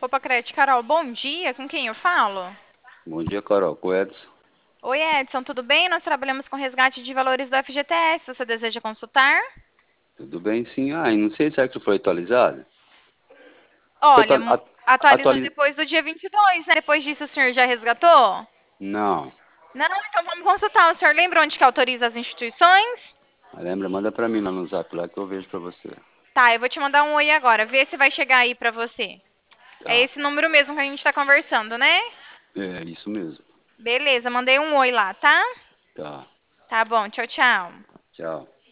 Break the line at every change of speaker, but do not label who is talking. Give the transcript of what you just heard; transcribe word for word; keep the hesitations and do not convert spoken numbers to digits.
Opa, Crete, Carol, bom dia. Com quem eu falo?
Bom dia, Carol. Com o Edson.
Oi, Edson, tudo bem? Nós trabalhamos com resgate de valores do F G T S. Você deseja consultar?
Tudo bem, sim? Ah, e não sei, será que foi atualizado? Foi
Olha,
atual,
mu-
at-
atualizou
atualiz...
depois do dia vinte e dois, né? Depois disso, o senhor já resgatou?
Não.
Não, então vamos consultar. O senhor lembra onde que autoriza as instituições?
Lembra? Manda pra mim lá no zap lá que eu vejo pra você.
Tá, eu vou te mandar um oi agora. Vê se vai chegar aí pra você. É
Tá.
esse número mesmo que a gente tá conversando, né?
É, isso mesmo.
Beleza, mandei um oi lá, tá?
Tá.
Tá bom, tchau, tchau.
Tchau.